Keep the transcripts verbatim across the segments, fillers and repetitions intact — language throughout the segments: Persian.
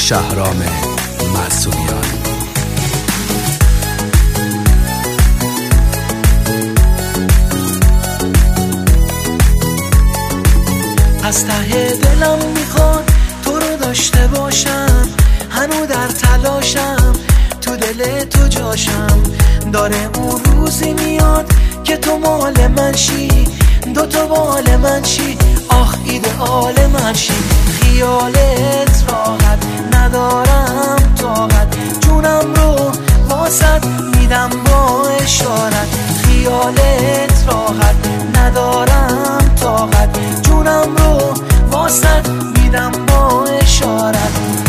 شهرام معصومیان. از ته دلم میخواد تو رو داشته باشم، هنو در تلاشم تو دل تو جاشم. داره اون روزی میاد که تو مال من شی، دو تا بال من شی، آخ ایدئال من شی. خیالت راحت ندارم طاقت، جونم رو واسط میدم با اشارت. خیالت راحت ندارم طاقت، جونم رو واسط میدم با اشارت.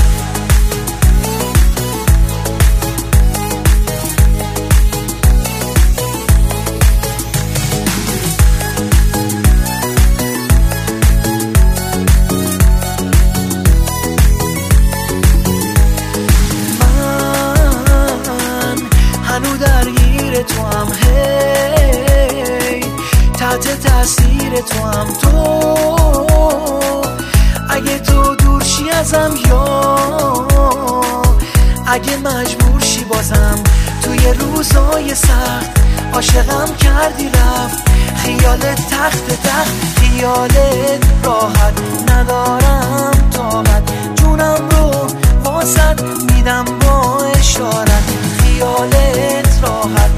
هنو درگیر تو هم، هی تحت تاثیر تو هم. تو اگه تو دور شی ازم، یا اگه مجبور شی بازم، توی روزای سخت عاشقم کردی رفت. خیالت تخت تخت، خیالت راحت ندارم طاقت، جونم رو واسط میدم با اشارت. خیالت راحت